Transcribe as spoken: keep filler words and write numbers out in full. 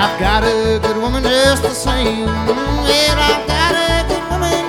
I've got a good woman just the same. Well, I've